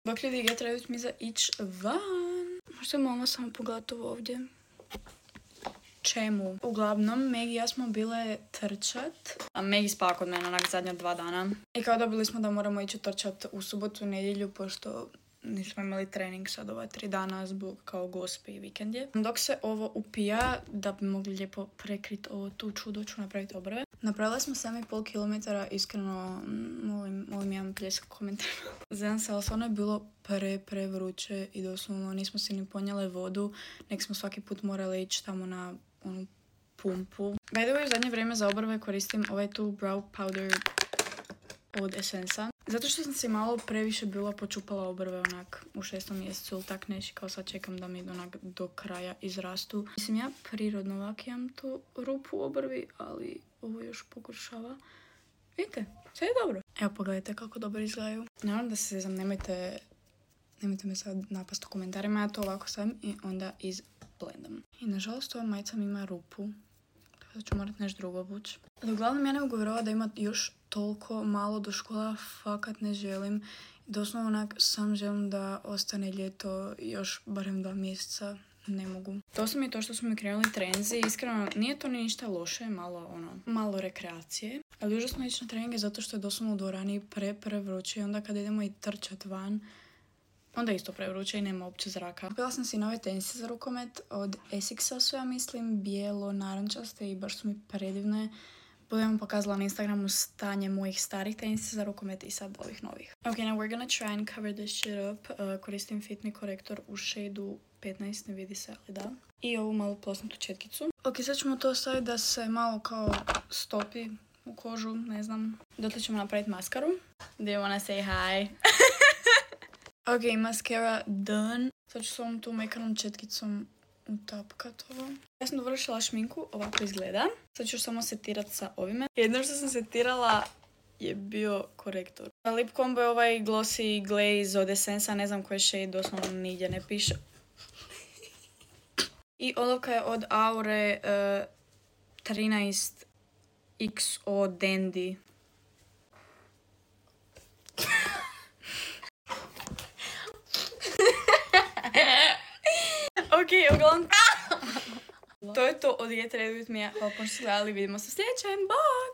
Dok ljudi get ready mi za ić van. Možete malo samo pogledati ovo ovdje. Čemu? Uglavnom, Meg i ja smo bile trčat. A Meg spava kod mene onak zadnja 2 dana. I kao dobili smo da moramo ići trčat u subotu, nedjelju, pošto nismo imali trening sad ova 3 dana zbog kao Gospe i vikendje. Dok se ovo upija, da bi mogli lijepo prekriti ovo tu čudo, ću napraviti obrve. Napravila smo 7,5 km, iskreno molim jedan pljesak u komentarima. Zem se, ali stvarno je bilo prevruće i doslovno nismo si ni ponijele vodu, nek smo svaki put morali ići tamo na onu pumpu. By the way, u zadnje vrijeme za obrve koristim ovaj tu brow powder od Essensa. Zato što sam se malo previše bila počupala obrve onak u 6. mjesecu ili tak neći, kao sad čekam da mi onak do kraja izrastu. Mislim, ja prirodno ovak imam tu rupu u obrvi, ali ovo još pogoršava. Vidite, sve je dobro. Evo pogledajte kako dobro izgledaju. Naravno da se znam, nemojte me sad napast u komentarima, ja to ovako sam i onda izblendam. I nažalost ova majica mi ima rupu, tako da ću morat nešto drugo obući. Uglavnom ja ne mogu vjerovati da ima još toliko malo do škola, fakat ne želim. Doslovno onak sam želim da ostane ljeto još barem 2 mjeseca. Ne mogu. To su mi to što smo mi krenuli trenzi. Iskreno, nije to ni ništa loše, malo rekreacije. Ali užasno ići na treninge zato što je doslovno u dvorani prevruće i onda kada idemo i trčat van, onda je isto prevruće i nema uopće zraka. Kupila sam si nove tenisice za rukomet od Essexa su, ja mislim, bijelo, narančaste i baš su mi predivne. Budem vam pokazala na Instagramu stanje mojih starih tenisica za rukomet i sad ovih novih. Ok, now we're gonna try and cover this shit up. Koristim Fit Me korektor u shadeu 15, ne vidi se, ali da. I ovu malu plosnutu četkicu. Ok, sad ćemo to staviti da se malo kao stopi u kožu, ne znam. Dotle ćemo napraviti maskaru. Do you wanna say hi? Ok, maskara done. Sad ću s ovom tu mekanom četkicom utapkat ovo. Ja sam dovršila šminku, ovako izgleda. Sad ću samo setirati sa ovime. Jedno što sam setirala je bio korektor. Lip combo je ovaj Glossy Glaze od Essensa, ne znam koji shade, doslovno nigdje ne piše. I olovka je od Aure 13XO Dandy. Ok, uglavnom. To je to od Get Ready With Me. Hvala što ste gledali, vidimo se u sljedećem. Bye!